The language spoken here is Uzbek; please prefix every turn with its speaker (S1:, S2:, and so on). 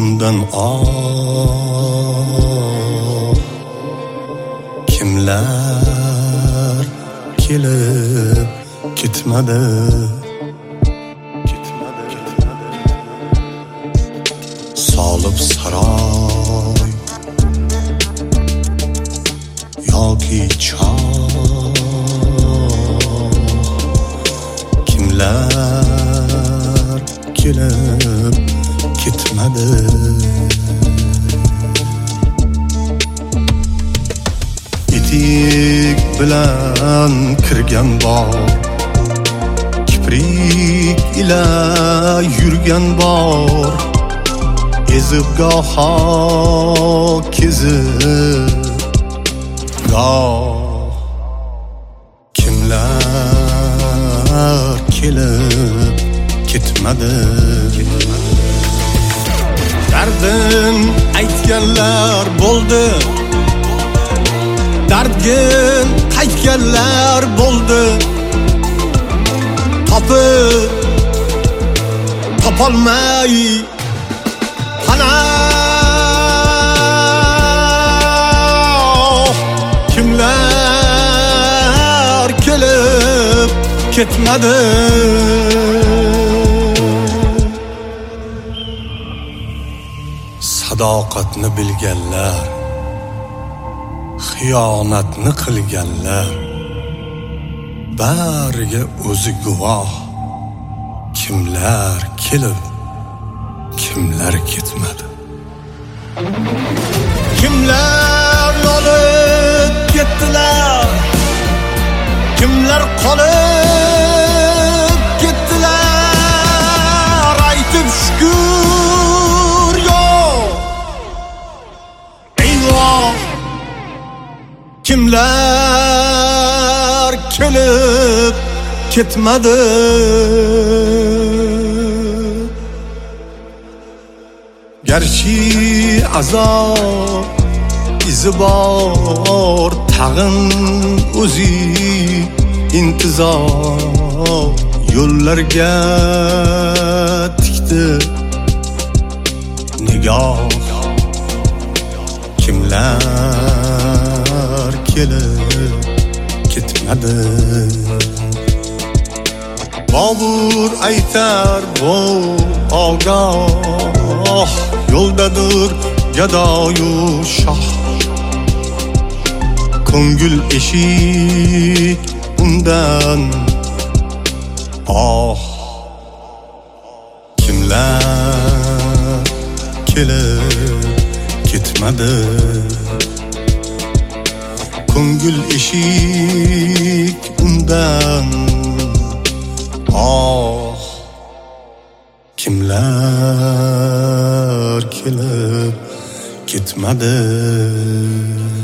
S1: undan kimlar kelib ketmadi. Solib saroy yoki choh, kimlar kelib ketmadi. Etik bilan kirgan bor, kiprik ila yurgan bor, ezib goho kezib goh. Kimlar kelib ketmadi. Dardin aytganlar bo'ldi, dardgin qaytganlar bo'ldi. Topolmay panoh. Kimlar kelib ketmadi. Sadoqatni bilganlar, xiyonatni qilganlar, bariga o'zi guvoh. Kimlar kelib, kimlar ketmadi. Kimlar olib ketdilar, kimlar qolib ketdilar. Aytib shukr yo'q, eyvoh. Kimlar kelib ketmadi. Garchi azob izi bor, tag'in o'zi intizor yo'llarga tikdi nigoh. Kimlar kelib ketmadi. Bobur aytar bu ogoh, yo'ldadir gadoyu shoh. Ko'ngil eshik undan Kimlar kelib ketmadi. Ko'ngil eshik undan kimlar kelib ketmadi.